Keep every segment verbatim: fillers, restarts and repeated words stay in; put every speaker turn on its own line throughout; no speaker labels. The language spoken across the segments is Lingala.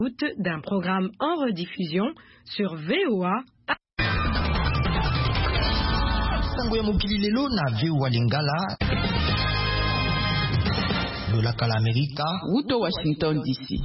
d'un programme en rediffusion sur V O A.
Sango ya mokili lelo na V O A Lingala. Lola kala Amerika.
Uto Washington D C.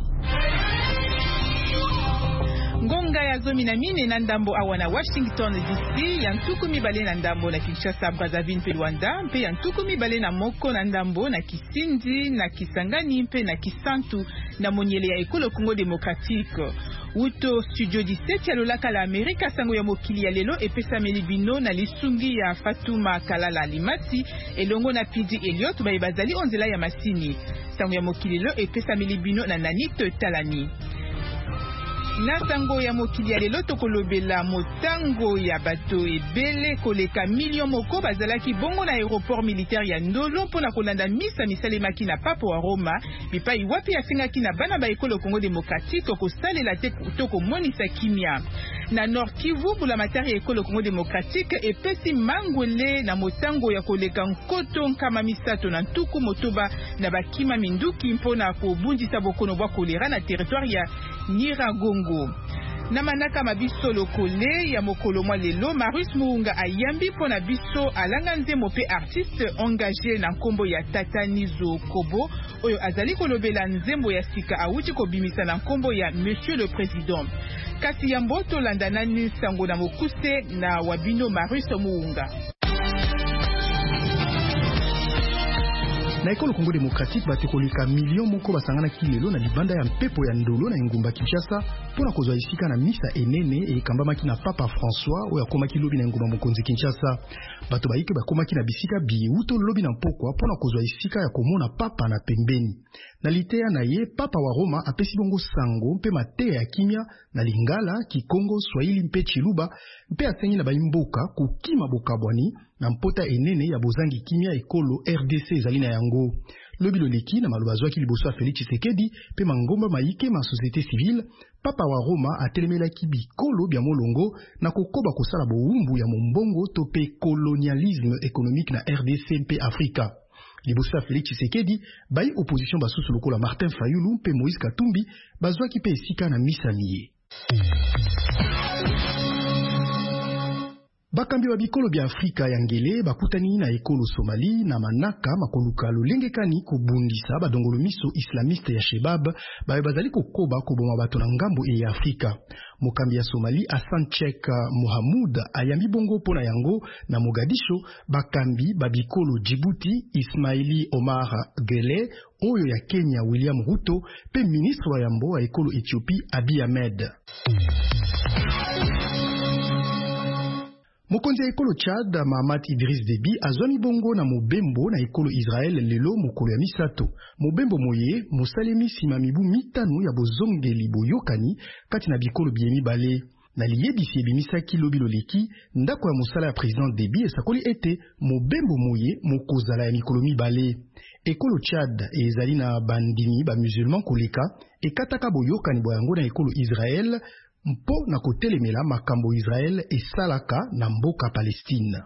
Ngonga ya zomi na mine na ndambo awa na Washington D C, ya ntuku mibale na ndambo na Kinshasa, Brazzaville mpe Luanda, mpe ya ntuku mibale na moko na ndambo na Kisindi, na Kisangani mpe na Kisantu na monyele ya ekolo Congo Démocratique. Uto studio dix-sept ya lolaka la Amerika, sango ya mokili ya lelo epesa melibino na lisungi ya Fatuma Kalala Limati elongo na P D Elliot baye bazali onzela ya masini. Sango ya mokili lelo epesa melibino na Nanit Talani. Na sango ya mokili ya lelo tokolobela motango ya bato ebele koleka million moko bazalaki bongo na aéroport militaire ya Ndolo pona kolanda misa misalemaki na Papa wa Roma bipai wapi asengaki na bana ba ekolo Congo Démocratique kosalela te toko monisa kimia. Na Nord Kivu bula matari ya ekolo Congo Démocratique epesi mangwele na motango ya koleka nkoto nkama misato na ntuku motoba na bakima minduki mpona kobundisa bokono bwa kolera na territoire ya Nyiragongo. Na manaka mabiso lokole ya mokolo mwa lelo, Marius Muunga ayambi pona biso alanga nzembo pe artiste engagé na nkombo ya Tatanizo Kobo oyo azali kolobela nzembo ya sika awuti kobimisa na nkombo ya Monsieur le Président. Kasi ya mboto landanani sango na mokuse na wabino Marius Muunga.
Na ekolo Congo Démocratique batekolika million moko basangana kilelo na libanda ya mpepo ya Ndolo na ngumba Kinshasa pona kozwa isika na misa enene e kambamaki na Papa François oyo akomaki lobi na ngumba mokonzi Kinshasa. Bato bayike bakomaki na bisika biuto lobi na mpokwa pona kozwa isika ya komona papa na pembeni. Na litea na ye Papa wa Roma apesi bongo sango mpe mateya ya kimia na Lingala, Kikongo, Swahili mpe Chiluba mpe asengi na baimboka kokima bokabwani na mpota enene ya bozangi kimia ekolo R D C ezali na yango. Lobi loleki na maloba zwaki liboso ya Félix Tshisekedi pe mangomba maike ma société civile, Papa wa Roma atelemelaki bikolo bya molongo na kokoba kosala bowumbu ya mombongo to pe colonialisme économique na R D C mpe Afrika. Liboso ya Félix Tshisekedi bai opposition basusu lokola Martin Fayulu mpe Moïse Katumbi bazwaki pe esika na misaliye. Bakambi wa bikolo bya Afrika ya ngele bakutani na ekolo Somali na manaka makoluka lolengekani kobundisa badongolo miso islamiste ya Shebab baye bazali kokoba koboma bato na ngambo e ya Afrika. Mokambi ya Somali Hassan Sheikh Mohamud ayambi bongo pona yango na Mogadisho bakambi babikolo Djibouti Ismaili Omar Gele oyo ya Kenya William Ruto pe ministre wa yambo wa ekolo Ethiopie Abiy Ahmed. Mokonzi ya ekolo Chad Mahamat Idriss Déby azwami bongo na mobembo na ekolo Israel lelo mokolo ya misato. Mobembo moye mosalemi sima mibu mitano ya bozongeli boyokani kati na bikolo biemi bale. Na liyebisi ebimisaki lobi loleki ndako ya mosala ya président Déby esakoli ete mobembo moye mokozala ya mikolo mibale. Ekolo Chad ezali na bandimi ba musulman koleka ekataka boyokani boyango na ekolo Israel mpo na kotelemela makambo Israel esalaka na mboka Palestine.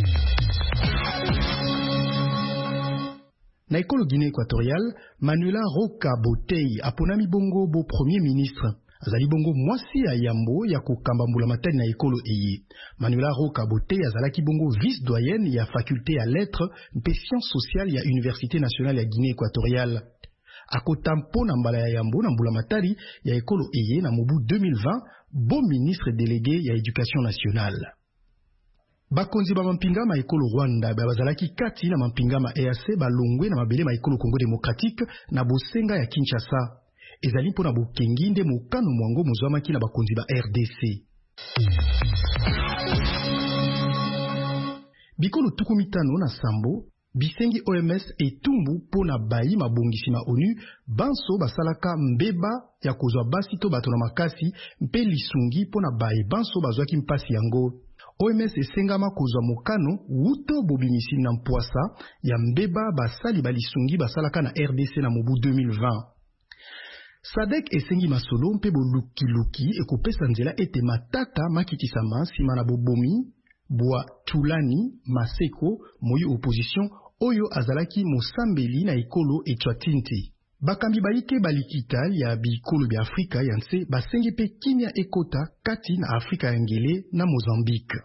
Na ekolo Guinée équatoriale, Manuela Roca Botei aponami bongo bo premier ministre. Azali bongo mwasi ya yambo ya kokambambula matani na ekolo eye. Manuela Roca Botei azalaki bongo vice doyenne ya faculté ya lettres mpe sciences sociales ya Université nationale ya Guinée équatoriale. Akotampo na mbala ya yambo na mbula matari ya ekolo eye na mobu deux mille vingt, bon ministre délégué ya éducation nationale. Bakonzi ba mampingama ekolo Rwanda bazalaki kati na mampingama E A C balongwe na mabele ma ekolo Congo Démocratique na bosenga ya Kinshasa. Ezali mpona bokengi nde mokano mwango mozwamaki na bakonzi ba R D C. Bikolo tuku mitano na sambo bisengi O M S etumbu pona bayi mabongisi ma ONU banso basalaka mbeba ya kozwa basi to bato na makasi mpe lisungi pona bayi banso bazwaki mpasi yango. O M S esengama kozwa mokano wuto bobimisi na mpwasa ya mbeba basali balisungi basalaka na R D C na mobu deux mille vingt. Sadek esengi masolo mpe bolukiluki ekopesa nzela ete matata makitisama sima na bobomi Bwa Tulani Maseko moyi opposition oyo azalaki mosambeli na ekolo Etwatinti. Bakambi baike balikita ya bikolo bya Afrika yanse basenge pe kimia ekota kati na Afrika ya ngele na Mozambique.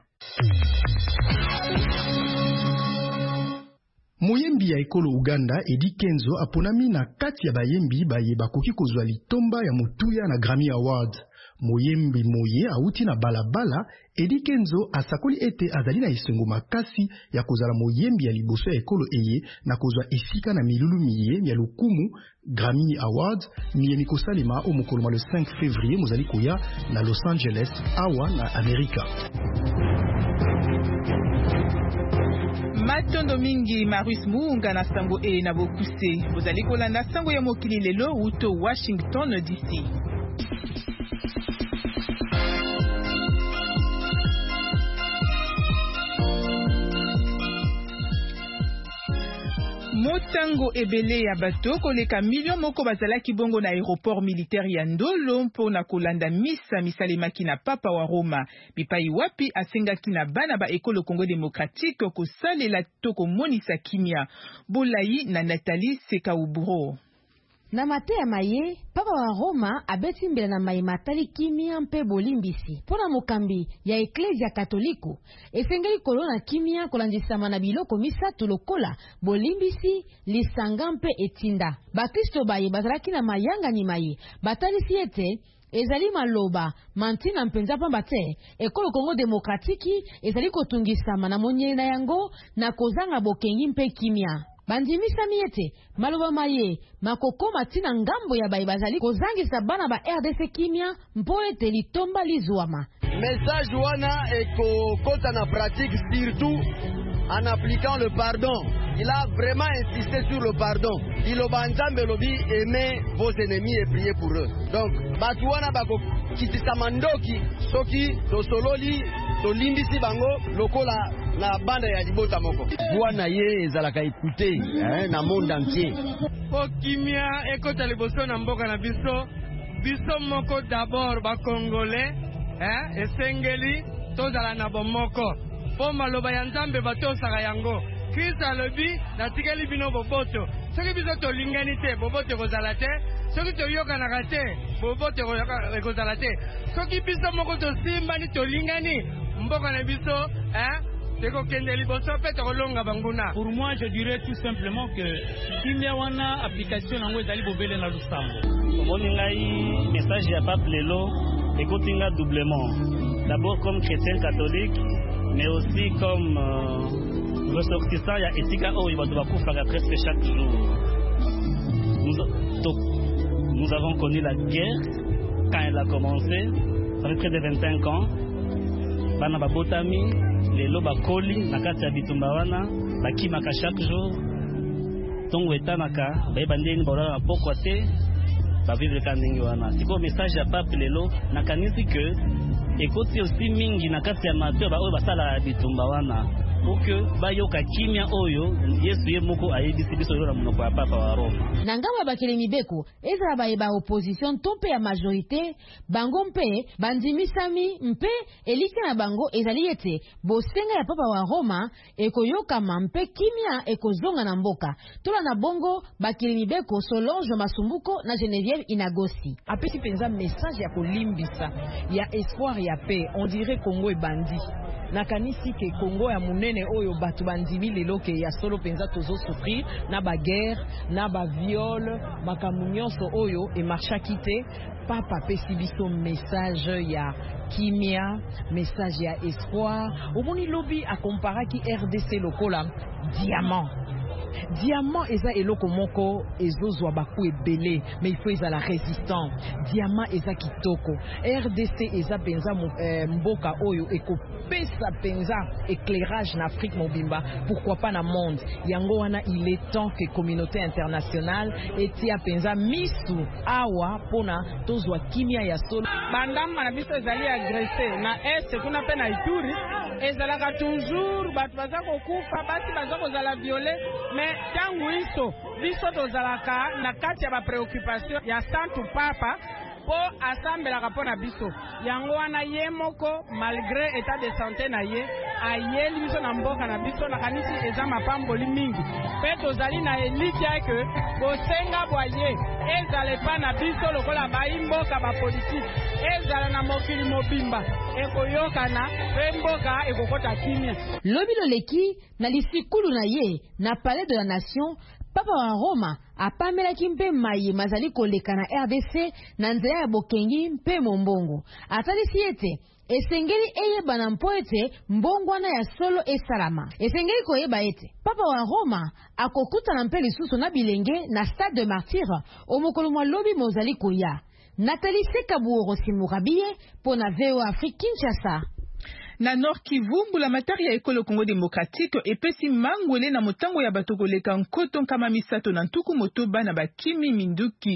Moyembi ya ekolo Uganda Edi Kenzo aponami na kati ya bayembi baye bakoki kozwa litomba ya mutuya na Grammy Award. Moyembi moye auti na balabala, Edi Kenzo asakoli ete azali na esengo makasi ya kozala moyembi ya liboso ya ekolo eye na kozwa esika na milulu miye ya lukumu Grammy Award miye mikosalema o mokoloma le cinq février mozali koya na Los Angeles awa na Amerika.
Matondo mingi Maurice Muunga na sango e na bokuse. Bozali kolanda sango ya mokili lelo uto Washington D C. Motango ebele ya bato koleka million moko bazalaki bongo na aéroport militaire ya Ndolo mpona kolanda misa misalemaki na papa wa Roma. Bipai wapi asengaki na bana ba ekolo Congo démocratique kosalela to komonisa kimia. Bolai na Nathalie Sekauburo.
Na mate ya maye, papa wa Roma abeti mbele na maye matali kimia mpe bolimbisi. Pona mokambi ya Eklezia Katoliko, esengeli kolona kimia kolandisama na biloko misatu lokola bolimbisi, lisanga mpe etinda. Bakristo baye bazalaki na mayanga ni maye, batalisi ete ezali maloba mantina mpenza pamba te ekolo Congo démocratique ezali kotungisama na monyele na yango na kozanga bokengi mpe kimia. Bandimisa miete, maloba maye, makoko matina ngambo ya baye bazali kozangisa bana ba R D C kimia mpo ete litomba lizuama.
Message wana eko kota na pratique surtout en appliquant le pardon. Il a vraiment insisté sur le pardon. Il obanzambe lobi aimer vos ennemis et prier pour eux. Donc, batu wana bako kitisa mandoki soki to sololi to limbisi bango lokola na banda ya libota moko. Bwana ye ezalaka écouter hein na monde entier.
Po kimia ekota liboso na mboka na biso. Biso moko d'abord ba congolais hein esengeli tozala na bomoko. Po maloba ya Nzambe batosaka yango. Krista lobi na tikeli bino boboto. Soki biso tolingani te boboto kozala te. Soki toyokanaka te boboto kozala te. Soki biso moko tosimba ni tolingani mboka na biso hein.
Pour moi, je dirais tout simplement que kimia wana application nango ezali bobele na lusambo.
Omoni ngai message ya pape lelo ekotinga doublement. D'abord comme chrétien catholique, mais aussi comme euh, ressortissant ya etika oyo bato bakufaka presque chaque jour. Nous, to, nous avons connu la guerre quand elle a commencé, ça fait près de vingt-cinq ans. Bana babotami lelo bakoli na kati ya bitumba wana bakimaka chaque jour tongo etanaka bayeba ndeni baolala na pokwa te bavivre ka ndenge wana. Siko message ya pape lelo nakanisi ke ekoti aussi mingi na kati ya mato ba oyo basala bitumba wana pour que bayoka kimia oyo Yesu ye moko ayebisi biso lelo na monoko ya papa wa Roma.
Na ngambo bakele mibeko ezala baye ba opposition tompe ya majorité bango mpe bandimisami mpe elike na bango ezali ete bosenga ya papa wa Roma ekoyoka mpe kimia ekozonga na mboka. Tola na bongo bakele mibeko Solange Masumbuko na Geneviève Inagosi.
Apesi penza message ya kolimbisa ya espoir ya paix. On dirait Congo e bandi. Nakanisi ke Congo ya munene oyo batu bandimi lelo ke ya solo penza tozo souffrir na ba guerre na ba viol makamunyoso oyo e marcha kite papa pesi biso message ya kimia message ya espoir omoni lobi a comparaki R D C lokola diamant. Diamant eza eloko moko ezozwa baku ebele mais il faut ezala résistant. Diamant eza kitoko. R D C eza penza eh, mboka oyo ekopesa penza éclairage na Afrique mobimba, pourquoi pas na monde. Yango wana il est temps que communauté internationale etia penza misu awa pona tozwa kimia ya solo.
Bandama na biso ezali agressé na est kuna pe na Ituri ezalaka toujours batu bazako kufa basi bazako zala violé mais tangu iso biso tozalaka na kati ya ba préoccupation ya santu papa po asambelaka po na biso yango wana ye moko malgré état de santé na ye
ayeli biso na mboka na biso na kanisi eza mapamboli mingi pe tozali na eliki yake bosenga bwaye ezala epa na biso lokola bayimboka bapolitike ezala na mokili mobimba ekoyokana pe mboka ekokota kimia.
Lobi loleki na lisikulu na ye na Palais de la Nation, Papa wa Roma apamelaki mpe maye mazali koleka na R D C na nzela ya bokengi mpe mombongo. Atalisi ete esengeli eyeba na mpo ete mbongwana ya solo esalama. Esengeli koyeba ete Papa wa Roma akokutana mpe lisusu na bilenge na Stade de Martyr omokolo mwa lobi mozali koya. Nathalie Sekabuoro Simurabie pona V O Afrique Kinshasa.
Na Nord Kivu, mbula matari ya ekolo Congo Démocratique epesi mangwele na motango ya bato koleka nkoto kama misato na ntuku motoba na bakimi minduki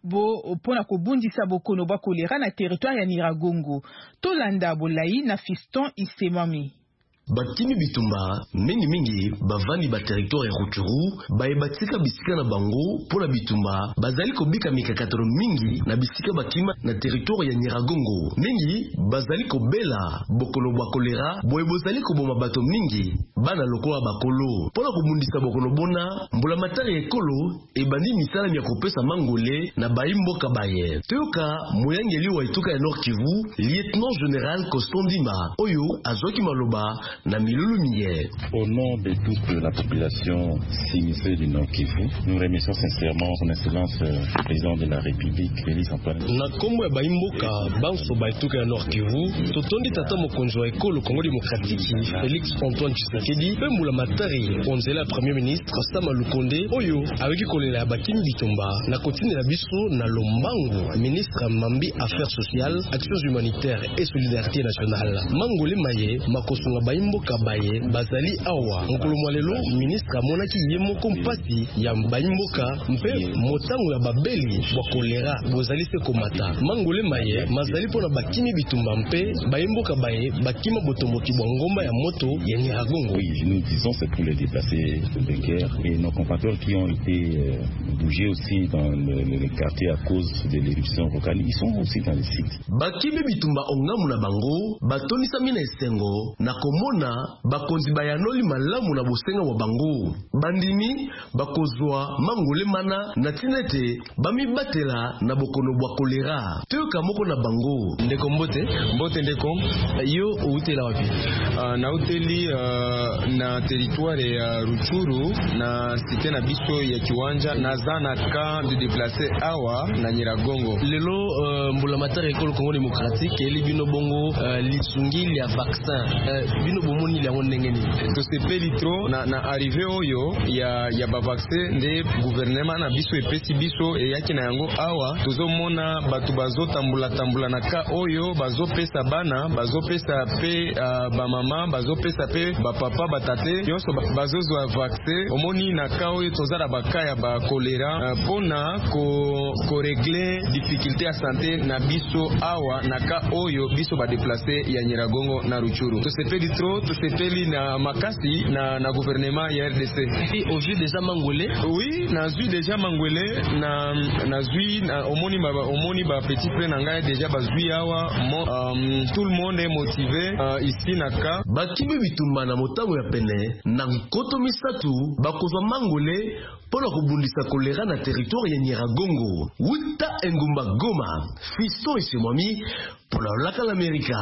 bo pona kobundisa bokono ba kolera na territoire ya Nyiragongo. Tolanda bolai na Fiston Isemami.
Bakimi bitumba mingi mingi bavandi ba territoire ya Rutshuru bayebatika bisika na bango pona bitumba bazali kobika mikakatoro mingi na bisika bakima na territoire ya Nyiragongo. Mingi bazali kobela bokolo bwa kolera boye bozali koboma bato mingi bana lokola bakolo pona kobundisa bokolo bona mbula matari ya ekolo ebandi misala ya kopesa mangole na bayimboka baye. Toyoka moyangeli wa ituka ya Nord Kivu lieutenant général Kostondima oyo azwaki maloba na milulu miye.
Au nom de toute la population sinistrée du Nord Kivu, nous remercions sincèrement son excellence le président de la République, Félix Antoine.
Na kombo ya baimboka banso baituka ya Nord Kivu, totondi tata mokonzi wa ekolo Congo Démocratique Félix Antoine Tshisekedi pe mbula matari onzela premier ministre Sama Lukonde oyo aweki kolela ya bakimi bitumba na kotine na biso na lombango ministre Mambi Affaires Sociales, Actions Humanitaires et Solidarité Nationale. Mangole maye makosunga baimboka Kabaye bazali awa mokolo mwalelo ministre amonaki ye moko mpasi ya baimboka mpe motango ya babeli bwa kolera bozali se komata mangole maye mazali pona bakimi bitumba mpe baimboka baye bakima botomboki bwa ngomba ya moto ya Nyiragongo.
Oui, nous disons c'est pour les déplacés de guerre et nos compatriotes qui ont été euh, bougés aussi dans le, le, le quartier à cause de l'éruption locale, ils sont aussi dans les sites.
Bakimi bitumba ongamu na bango batonisa mina esengo na komona bakonzi bayanoli malamu na bosenga wa bango bandimi bakozwa mangole mana na tinete bamibatela na bokono bwa kolera toyoka moko na bango.
Ndeko mbote mbote ndeko yo outela wapi? Uh, na uteli uh, na territoire ya Rutshuru na site na biso ya kiwanja na zana ka de déplacer awa na Nyiragongo.
Lelo uh, mbula matari ekolo Congo Démocratique eli bino bongo uh, lisungili ya vaccin uh, bino bomoni li yango ndenge nini
to sepeli tro na na arrivé oyo ya ya ba vaccin nde gouvernement na biso epesi biso e yaki na yango awa tozomona batu bazotambula tambula na ka oyo bazopesa bana bazopesa pe uh, ba mama bazopesa pe ba papa batate nyonso bazozwa vaccin omoni na ka oyo tozala bakaya ba kolera uh, pona ko ko régler difficulté ya santé na biso awa na ka oyo biso ba déplacer ya Nyiragongo na Rutshuru to sepeli tro to sepeli na makasi na na gouvernement ya R D C.
Et au vu déjà mangolé?
Oui, na zui déjà mangolé na na zui na omoni ba omoni ba petit frère na ngai déjà ba zui awa mo, um, tout le monde est motivé uh, ici na ka.
Bakibe bitumba na motango ya pene na nkoto misatu bakozwa mangolé pona kubundisa kolera na territoire ya Nyiragongo. Wita engumba Goma. Fiston Isemami pona laka l'América.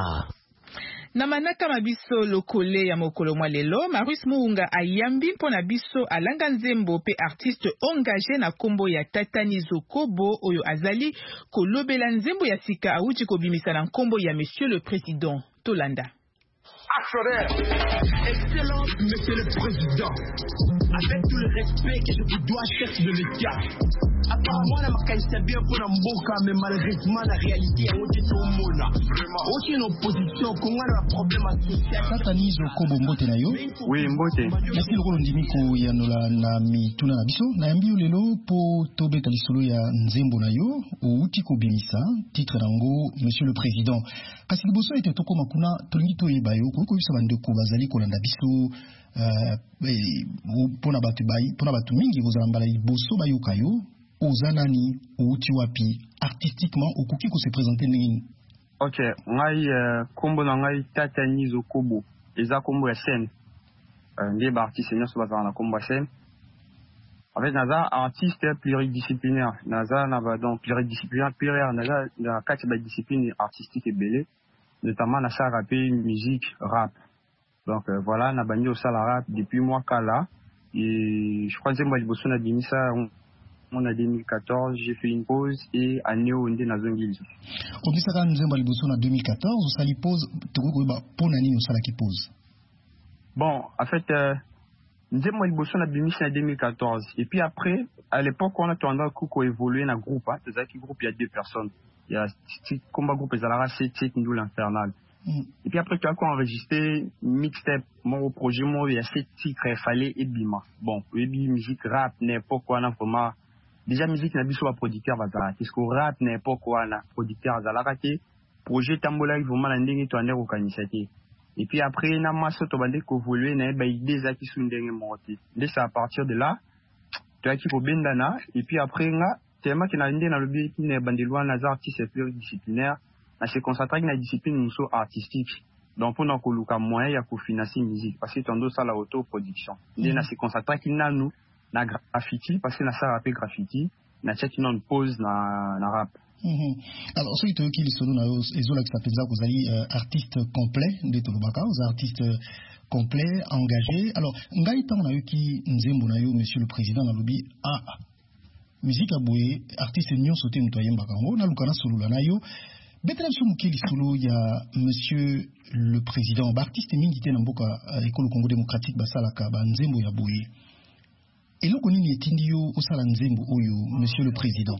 Na manaka mabiso lokole ya mokolo mwalelo, Maurice Muunga ayambi mpona biso alanga nzembo pe artiste engagé na kombo ya Tatani Zokobo oyo azali kolobela nzembo ya sika auti kobimisa na kombo ya Monsieur le Président. Tolanda.
Excellence, Monsieur le Président, avec tout le respect que je vous dois, chef de l'État. Apparemment, la marque est bien pour Mboka, mais malheureusement, la réalité est au-dessus au Mona. Aussi, une opposition, comment le problème social.
Tatani Zokobo Mbote na yo?
Oui, Mbote.
Merci le ndimiko ya nola na mituna na biso. Na yambi lelo po tobeta lisolo ya nzembo na yo, outi ko bimisa, titre nango Monsieur le Président. Kasi liboso ete toko makuna tolingi to yeba yo ko bisa bandeko bazali kolanda biso euh pona batu bayi pona batu mingi bozala mbala liboso bayoka yo ozanani outi wapi artistiquement okoki ko se présenter nini?
Ok, ngai uh, kombo na ngai Tatani Zokobo. eza kombo ya scène nde ba artiste nyonso bazala na kombo ya scène. En fait naza artiste pluridisciplinaire naza na ba donc pluridisciplinaire pluriel naza na kati ba discipline artistique ebele notamment na sa rapé musique rap. Donc euh, voilà na bandi au sala rap depuis moi kala et je crois que moi liboso na binisa on a deux mille quatorze, j'ai fait une pause et année où on est dans un guilde.
On dit ça quand nous avons en deux mille quatorze, ça lui pose pour l'année où ça qui pose.
Bon, en fait, nous avons en deux mille quatorze et puis après, à l'époque, on a tendance à évoluer dans un groupe. C'est un groupe, il y a deux personnes. Il y a combat groupe, ils ont sept sept nous l'infernal. Et puis après, tu as enregistré mixtape, mon projet, moi, il y a sept titres, il fallait et bima. Bon, et bima, musique, rap, n'importe quoi, vraiment. Déjà musique na biso ba producteur bazala parce que rap n'importe quoi na producteur bazala ke projet tambola vraiment na ndenge to ande ko kanisa te et puis après na maso to bande ko évoluer na ba idée za ki su ndenge monter dès ça à partir de là to aki ko bendana et puis après nga tellement que na ndenge na lobi ki ne bande loin na artiste pluridisciplinaire na se concentrer na discipline muso artistique donc pour na ko luka moyen ya ko financer musique parce que tondo ça la auto production ndenge na se concentrer ki na nous na graffiti parce que na ça rappé graffiti na tchaki non pause na na rap.
Mm-hmm. Alors celui qui est solo na ezola qui s'appelle ça vous allez artiste complet de Tolobaka, vous artiste complet engagé. Alors ngai tant na yo ki nzembo na yo monsieur le président na lobi ah musique aboye artiste nyon sauté mtoyemba kango na lukana solo na yo. Betra so mukili solo ya monsieur le président ba artiste mingi te na mboka école Congo démocratique basalaka ba nzembo ya boye. Et là, on est tindio au salon Nzembo Oyo, monsieur le président.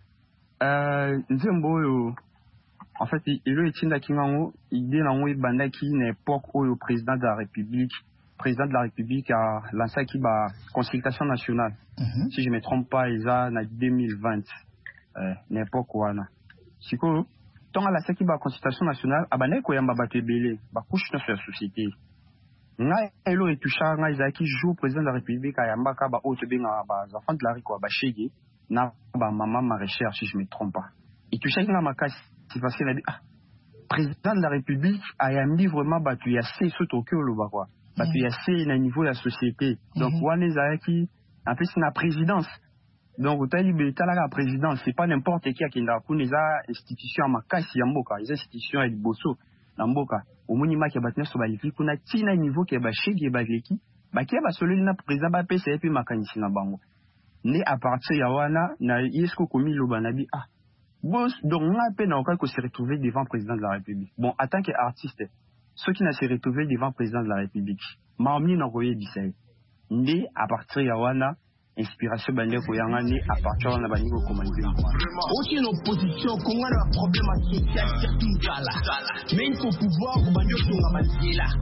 Euh, Nzembo Oyo, en fait, il est tinda kingango, il est dans une bande qui une époque où le président de la République, président de la République a lancé qui ba consultation nationale. Mm-hmm. Si je me trompe pas, il a en deux mille vingt, euh, n'époque où ana. Si quoi, tant à la qui ba consultation nationale, abane ko yamba bato ebele, ba couche dans la société. Nga elo etusha nga izaki jour président de la République ayamba ka ba autre benga ba enfants de la rue ba shege na ba maman ma recherche si je me trompe pas etusha nga makasi c'est parce que la ah président de la République ayambi vraiment ba tu ya c'est surtout que le ba quoi ba tu ya c'est na niveau de la société donc wana izaki en plus na présidence donc utali beta la présidence c'est pas n'importe qui qui nda kuneza institution makasi ya mboka les institutions ya liboso na mboka omoni maki batna so baliki kuna tina niveau ke ba shege ba leki ba ke ba solo na président ba pesa et puis makanisi na bango ne à partir ya wana na yesko komi loba na bi ah bon donc nga pe na okako se retrouver devant président de la République bon en tant qu'artiste ceux qui n'a se retrouver devant président de la République mamni na koye bisay ne à partir ya wana inspiration bande ko yanga ni à partir na bani ko komandi
aussi l'opposition Congo a un problème social surtout là mais il faut pouvoir ko bande ko ngabandi là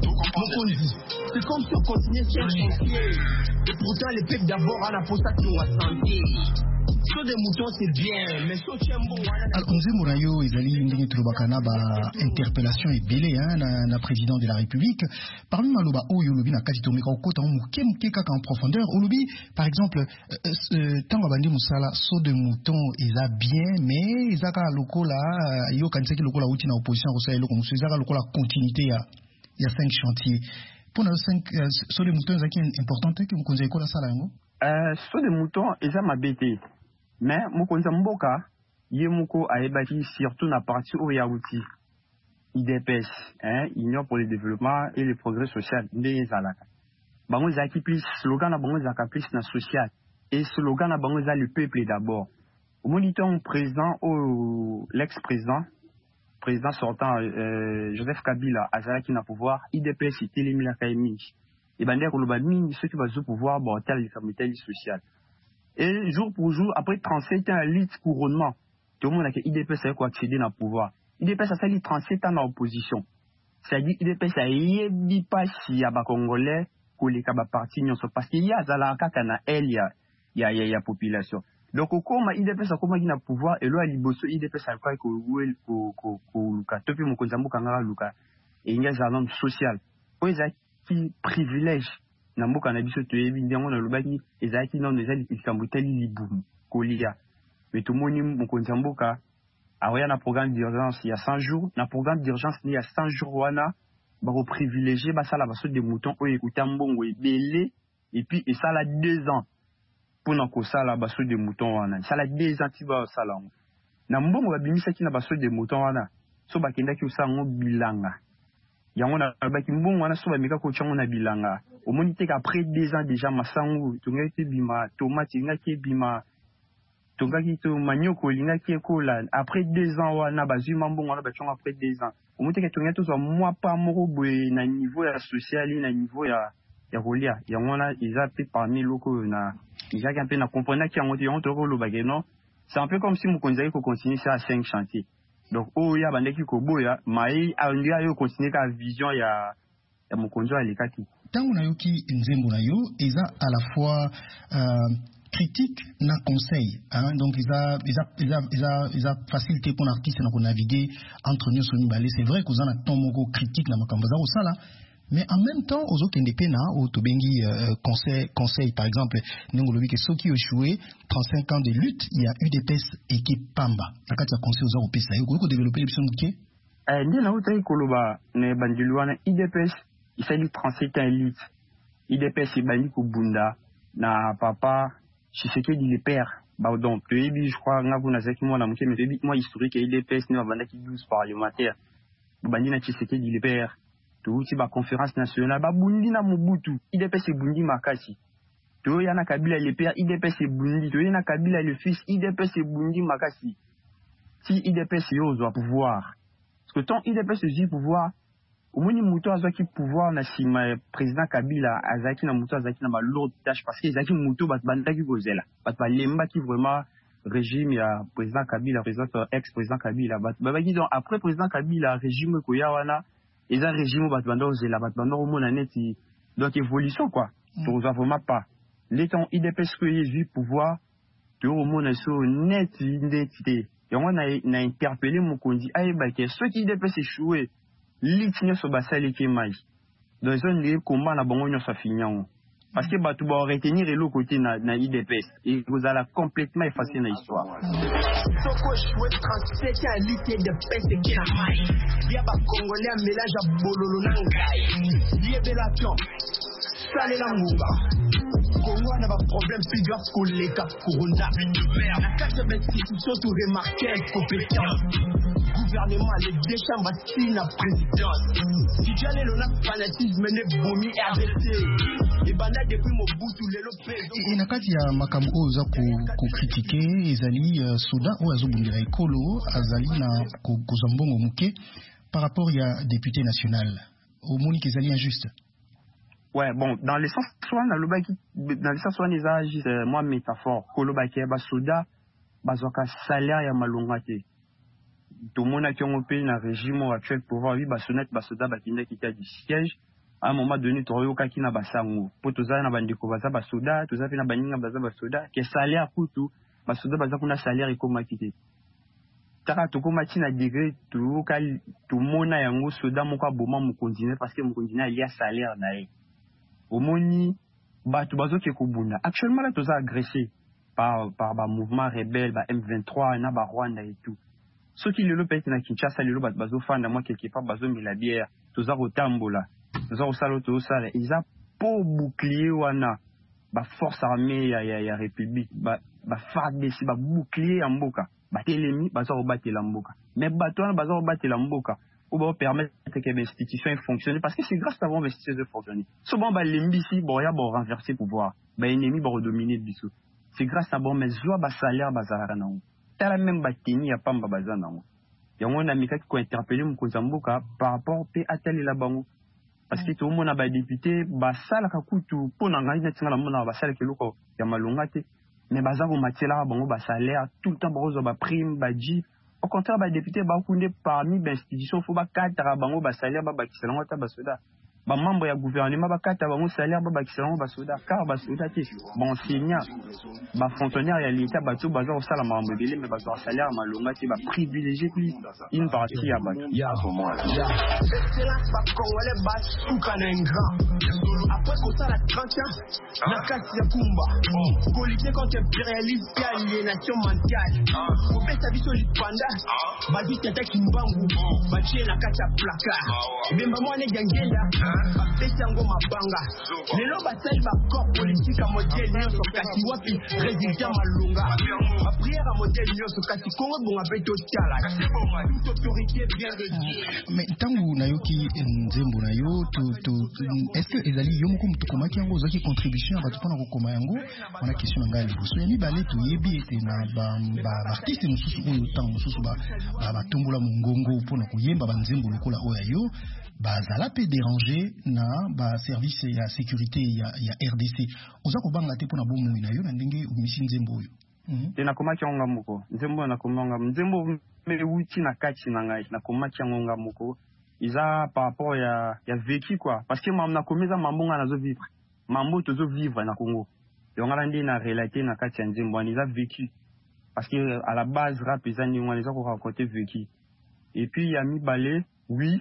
c'est comme si on continuait sur chantier et pourtant les peuples d'abord à la poste à santé sur des moutons c'est bien mais so chembo
alors nzembo na yo ezali ndenge tulobakana ba interpellation ebele hein na, na président de la République parmi maloba oyo lobi na kati tomeka okota muke muke kaka en profondeur olobi par exemple euh, tango bandi musala so de mouton eza bien mais ezaka lokola yo kanisaki lokola uti na opposition ko sa eloko musu ezaka lokola continuité ya ya cinq chantiers pour na cinq euh, so de mouton ezaki importante que mukonza ekola sala yango
euh so de mouton eza mabete mais mokonza mboka ye moko aebaki surtout na partie o ya outil I D P S hein Union pour le développement et le progrès social ndenge zalaka bango zaki plus slogan na bango zaka plus na social et slogan na bango za le peuple d'abord au moniteur président au l'ex-président président sortant euh, Joseph Kabila azalaki na pouvoir I D P S itelemi la kaimi et bande ko loba mingi ceux qui va au pouvoir bon tel comité social. Et jour pour jour, après trente-sept ans, lutte couronnement, tout le monde a que I D P S a accéder dans le pouvoir. I D P S a sali trente-sept ans dans l'opposition. C'est-à-dire I D P S a yebi pas si y a ba Congolais, koleka ba parti nyonso parce qu'il y a zalaka kana elle y a y a y a population. Donc au koma I D P S a koma kina pouvoir et lo a liboso I D P S a kwa ko wel ko ko ko luka topi mo konzambo kanga luka et il y a un social. Oyo qui privilège na mboka na biso toyebi ndengo na lobaki ezaki non ezali likambo tali libumu kolia mais tout moni mokonzi mboka aoya na programme d'urgence il y a cent jours na programme d'urgence il y a cent jours wana ba privilégier ba sala baso de mouton o écouter mbongo ebele et puis et ça la deux ans pour na ko sala baso de mouton wana ça la deux ans ti ba sala na mbongo ba bimisa ki na baso de mouton wana so ba kenda ki usango bilanga yango na ba ki mbongo wana so ba mika ko chango na bilanga au moins te qu'après deux ans déjà masango tunga te bima tomate nga ki bima tunga ki to manioko linga ki ekola après deux ans wana bazui mbongo wana ba chango après deux ans au moins te que tunga to so moi pas moko boy na niveau ya social na niveau ya ya rolia yango na ils a peut parmi loko na ils a un peu na comprendre ki yango te yango to ko lo bageno c'est un peu comme si mukonzaki ko continuer ça à cinq chantiers donc oh ya bandeki ko boya mai a ndia yo continuer ka vision ya ya mukonzo alikati
tangu na yoki nzembo na yo eza à la fois euh, critique na conseil hein donc eza eza eza eza eza facilité pour l'artiste na ko naviguer entre nous soni balé c'est vrai que zana tomoko critique na makambo za osala mais en même temps aux autres indépendants au tobengi euh, conseil conseil par exemple n'engolobi que ceux qui ont échoué trente-cinq ans de lutte il y a eu des P E S équipe Pamba nakati ya conseil aux autres pesa yo ko développer l'option de qui
eh ndi na utai koloba ne bandiluana I D P S il s'est dit trente-cinq ans lutte I D P S ibani ko bunda na papa Tshisekedi le père ba donc ebi je crois nga kuna zaki mwana muke mais ebi moi historique I D P S ne banda ki douze parlementaires bandi na Tshisekedi le père to uti ba conférence nationale ba bundi na Mobutu I D P S bundi makasi to yana Kabila le père I D P S bundi to yana Kabila le fils I D P S bundi makasi si I D P S yo zo pouvoir parce que tant I D P S yo pouvoir au moins muto azaki pouvoir na sima président Kabila azaki na muto azaki na ma lourde tâche parce que azaki muto bat bandaki gozela bat ba lemba ki vraiment régime ya président Kabila président ex président Kabila bat ba baki donc après président Kabila régime ko ya wana et un régime bat bando zela bat bando au monde neti donc évolution quoi to mm. vraiment pas l'étant I D P S que Jésus pouvoir to au monde so net identité et on a na interpellé mon kondi ay ba que ceux qui I D P S échoué litinyo so basali ke mai dans un lieu combat na bango nyosa finyango parce que batu ba retenir le côté na na I D P S et vous allez complètement effacer na histoire
soko chouette trente-sept à l'ité de peste qui na mai dia ba congolais un mélange à bololo na ngai dia belation salé la mouba Congo n'a pas de problème plus grave que les cas Corona la carte d'institution tout remarqué compétence gouvernement les deux chambres qui na présidence si j'allais le fanatisme ne bomi R D C et banda depuis Mobutu le Lopez
et nakati ya makambo oza ko critiquer ezali soda o azobundira ekolo azali na ko zambongo muke par rapport ya député national au monique ezali injuste.
Ouais, bon, dans le sens soit dans le baki dans le sens soit les âges euh, moi métaphore kolobaki ba soda bazoka salaire ya malongate tout monde qui ont payé na régime actuel pouvoir oui ba sonnet ba soda ba kinda qui a du siège à un moment donné toroyoka kina basango po tozana na bandiko baza ba soda tozape na baninga baza ba soda que salaire kutu ba soda baza kuna salaire ekoma kité taka tokoma tina degré tout kal tout mona yango soda moko aboma mo continuer parce que mo continuer il y a salaire na ye omoni batu bazoke kubunda actuellement là toza agressé par par ba mouvement rebelle ba M vingt-trois na ba Rwanda et tout ceux qui le lopent na Kinshasa le lobat bazo fanda moi quelque part bazo mila bière toza rotambola toza osalo to sala ils a po bouclier wana ba force armée ya ya, ya république ba ba F A R D C ba bouclier en mboka ba telemi bazo obatela mboka mais bato wana bazo obatela mboka ou va permettre que l'institution fonctionne parce que c'est grâce à vos institutions de fonctionner. Souvent, bah, l'embissi, bon, il y a bon renverser pouvoir, bah, l'ennemi va redominer le bisou. C'est grâce à bon, mais soit bah salaire bazara na ou. T'as la même bâtini à pamba bazana ou. Et on a mis quelqu'un qui a interpellé mon Kozamboka par rapport à tel et la bango. Parce que tout le monde a bah député, bah ça la kakutu, pour n'engager net la mona bah ça le keloko, y a malongate. Mais bazar au matière la bango bah salaire tout le temps bah bah prime bah jeep. Au contraire, les députés, parmi les institutions, il faut que les bango salaire ba kiselanga ta basoda. ba membre ya gouvernement bakata bango salaire ba bakisa bango ba soda car ba soda te ba enseignant ba fonctionnaire ya l'état bato baza osala mambo ebele mais baza salaire malonga te ba privilégier plus une partie ya bato
ya moment ya excellence ba congolais ba suka na grand après qu'on ça la trente ans na kasi ya kumba pour lutter contre impérialisme et aliénation mentale pour baisser biso lipanda ba dit tata kimbangu ba tie na kati ya placard bemba mwana gangenda bapesa yango mabanga lelo basali bacor politique ya modele nyonso kasi wapi résultat malonga baprière ya modele nyonso kasi kongo bonga mpe totala toute autorité vient de Dieu.
Mais ntango nayoki nzembo na yo est-ce que ezali yo moko moto komaki yango ozwaki contribution ya bato mpona kokoma yango wana question na ngai liboso ya mibale toyebi ete na baartiste mosusu oyo ntango mosusu batombola mongongo mpona koyemba banzembo lokola oyo ya yo bazala pe déranger na ba service ya sécurité ya, ya R D C oza kobanga te pona bomoi na yo na ndenge umisi nzembo oyo
te nakomaki yango nga moko nzembo nakomanga nzembo me wuti na kati na ngai nakomaki yango nga moko iza par rapport ya ya vécu quoi parce que mam nakomeza mambo nga nazo vivre mambo tozo vivre na Congo yongala ndi na relater na kati ya nzembo ani za vécu parce que à la base rap eza ni ngwana za ko raconter vécu et puis ya mibale oui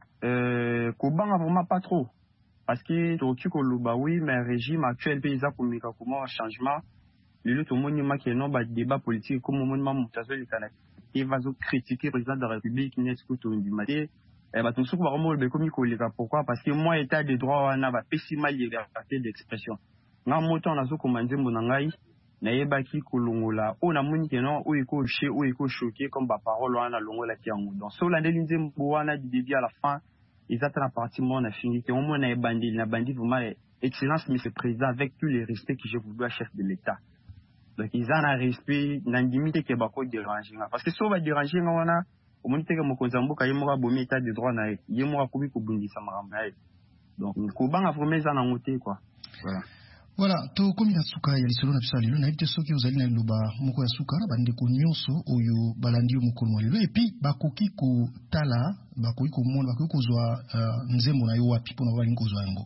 Euh, Kobanga vraiment pas trop parce que tu koloba oui mais régime actuel paysa komika comment un changement le tout monde ma qui non ba débat politique comme monde ma mutazo le Canada il va critiquer président de la République n'est ce que tout du matin et ba tout ce ko ba mo be komi koleka pourquoi parce que moi état de droit wana ba pessima liberté d'expression nga moto na zo komanje mbona ngai na yebaki kolongola o na moni ke non o iko che o iko choqué comme ba parole wana longola ki yango donc so la ndelinze mbowana du début à la fin ils attendent la partie mon affinité au moins na bandi na bandi vraiment excellence monsieur président avec tous les respects que je vous dois chef de l'état donc ils ont un respect na limite que ba ko déranger parce que so va déranger ngwana au moins teke mokonza mboka yemo ka bomi état de droit na yemo ka kubi ko bundisa maramba donc ko banga vraiment ça na ngote quoi voilà.
Voilà, to komi na suka ya lisolo na bisa lelo na ite soki ozali na loba moko ya suka na bande ko nyonso oyo balandi mokolo mo lelo et puis bakoki ko tala bakoki ko mona bakoki ko zwa uh, nzembo na yo wapi pona bali ko zwa yango.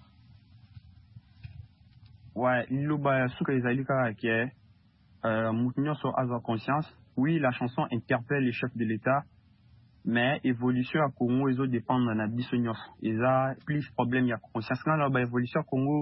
Ouais, loba ya suka ezali ka ke euh mutu nyonso azwa conscience. Oui, la chanson interpelle les chefs de l'État, mais évolution à Congo ezo dépendre na biso nyonso. Eza plus problème ya conscience na loba évolution Congo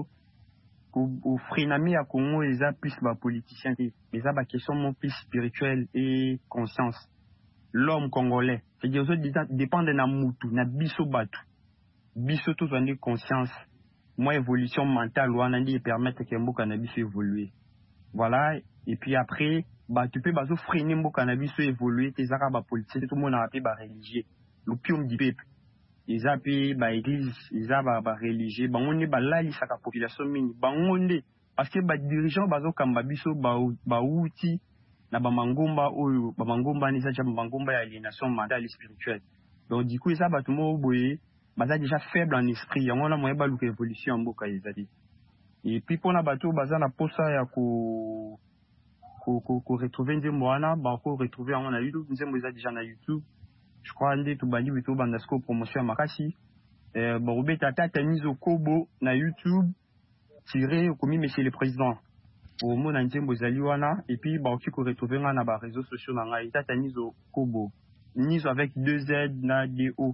au frenami à Congo les a plus ba politiciens les a ba question mon plus spirituelle et conscience l'homme congolais c'est dire que dépend de na mutu na biso batu biso tous on conscience moi évolution mentale wana ndi permettre que mboka na biso évoluer voilà et puis après ba tu peux bazo freiner mboka na biso évoluer tes aka ba politicien tout le monde a appelé ba religieux l'opium du peuple ils appellent ba église ils a ba ba religieux bangonde ba lali saka population mini bangonde parce que ba dirigeant bazo kamba biso ba ba outi na ba mangomba oyo ba mangomba ni sa ba mangomba ya aliénation mentale et spirituelle donc du coup ça ba tout mo boye baza déjà faible en esprit yango na moye ba luka évolution mboka ezali et puis pona bato baza na posa ya ko ko ko, ko retrouver nzembo wana ba ko retrouver on a YouTube nzembo eza déjà na YouTube. Je crois que tout bandi bito bandasco promotion makasi euh borobeta tata nizo kobo na YouTube tiré comme monsieur le président au monde entier bozali wana et puis ba oki ko retrouver na ba réseaux sociaux na ngai tata nizo kobo nizo avec deux Z na D O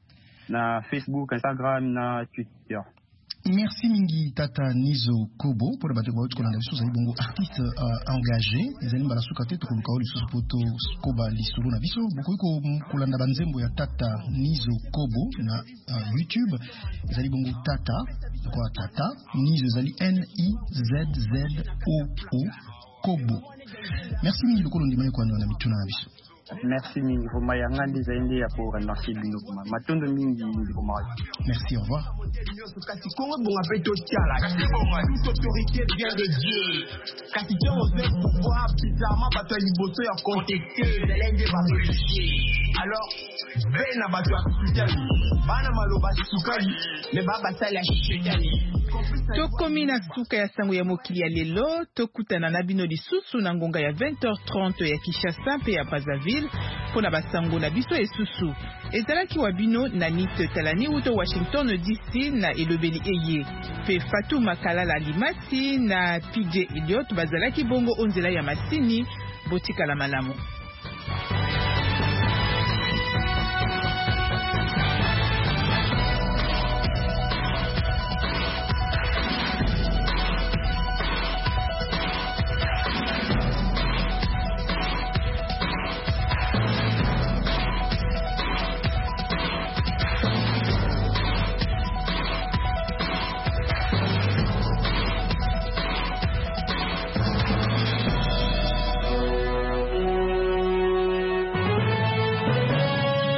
na Facebook, Instagram na Twitter.
Merci mingi tata Nizo Kobo pour bato ba ko landa biso zali bongo artiste uh, engagé ezali mbala suka te to ko luka oli so poto skoba lisolo na biso boko ko kolanda banzembo ya tata Nizo Kobo na uh, YouTube ezali bongo tata kwa tata Nizo ezali N I Z Z O O Kobo. Merci mingi lokolo ndima ko na mituna na biso.
Merci mingi pour maya ngandi zaindi ya pour merci bino kuma matondo mingi ndikoma.
Merci, au revoir.
Kasi Congo bonga peto tiala kasi bonga toute autorité vient de Dieu kasi tu on fait pouvoir bizarrement bato liboso ya contester zelenge ba religieux alors bena bato ya sukali bana maloba sukali me baba sala shetani
tokomi na suka ya sango ya mokili ya lelo tokutana na bino lisusu na ngonga ya vingt heures trente ya Kinshasa pe ya Brazzaville pona basango na biso esusu ezalaki wabino na Nit Talani uto Washington D C na elobeli eye pe Fatou Makalala Limasi na P J Elliot bazalaki bongo onzela ya masini botika la malamu.